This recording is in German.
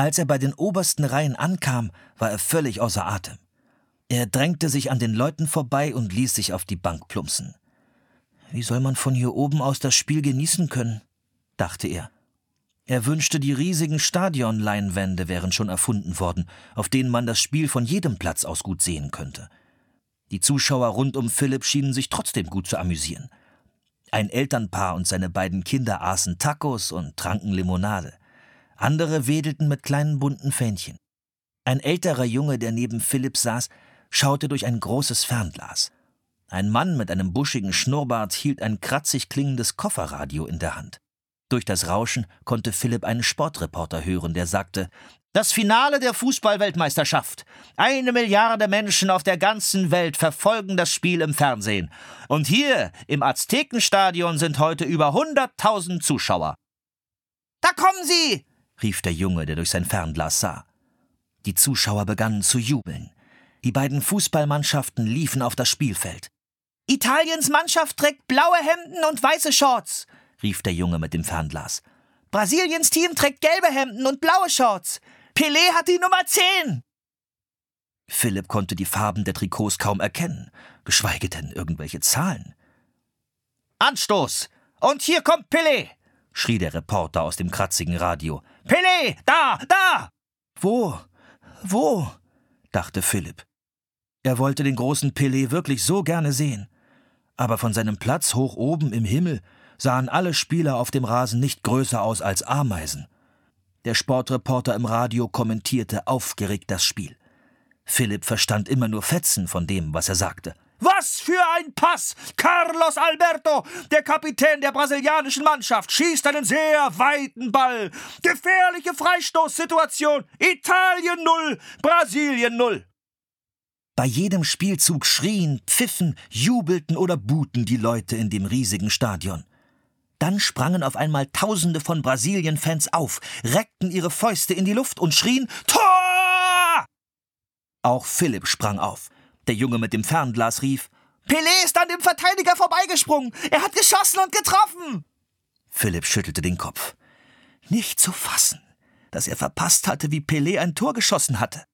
Als er bei den obersten Reihen ankam, war er völlig außer Atem. Er drängte sich an den Leuten vorbei und ließ sich auf die Bank plumpsen. Wie soll man von hier oben aus das Spiel genießen können, dachte er. Er wünschte, die riesigen Stadionleinwände wären schon erfunden worden, auf denen man das Spiel von jedem Platz aus gut sehen könnte. Die Zuschauer rund um Philipp schienen sich trotzdem gut zu amüsieren. Ein Elternpaar und seine beiden Kinder aßen Tacos und tranken Limonade. Andere wedelten mit kleinen bunten Fähnchen. Ein älterer Junge, der neben Philipp saß, schaute durch ein großes Fernglas. Ein Mann mit einem buschigen Schnurrbart hielt ein kratzig klingendes Kofferradio in der Hand. Durch das Rauschen konnte Philipp einen Sportreporter hören, der sagte: Das Finale der Fußball-Weltmeisterschaft. 1 Milliarde Menschen auf der ganzen Welt verfolgen das Spiel im Fernsehen. Und hier im Aztekenstadion sind heute über 100.000 Zuschauer. »Da kommen sie!« rief der Junge, der durch sein Fernglas sah. Die Zuschauer begannen zu jubeln. Die beiden Fußballmannschaften liefen auf das Spielfeld. »Italiens Mannschaft trägt blaue Hemden und weiße Shorts«, rief der Junge mit dem Fernglas. »Brasiliens Team trägt gelbe Hemden und blaue Shorts. Pelé hat die Nummer 10. Philipp konnte die Farben der Trikots kaum erkennen, geschweige denn irgendwelche Zahlen. »Anstoß! Und hier kommt Pelé!« schrie der Reporter aus dem kratzigen Radio. »Pelé! Da! Wo?« dachte Philipp. Er wollte den großen Pelé wirklich so gerne sehen. Aber von seinem Platz hoch oben im Himmel sahen alle Spieler auf dem Rasen nicht größer aus als Ameisen. Der Sportreporter im Radio kommentierte aufgeregt das Spiel. Philipp verstand immer nur Fetzen von dem, was er sagte. »Was für ein Pass! Carlos Alberto, der Kapitän der brasilianischen Mannschaft, schießt einen sehr weiten Ball. Gefährliche Freistoßsituation. Italien 0, Brasilien 0. Bei jedem Spielzug schrien, pfiffen, jubelten oder buhten die Leute in dem riesigen Stadion. Dann sprangen auf einmal Tausende von Brasilien-Fans auf, reckten ihre Fäuste in die Luft und schrien »Tor!« Auch Philipp sprang auf. Der Junge mit dem Fernglas rief: »Pelé ist an dem Verteidiger vorbeigesprungen! Er hat geschossen und getroffen!« Philipp schüttelte den Kopf. Nicht zu fassen, dass er verpasst hatte, wie Pelé ein Tor geschossen hatte.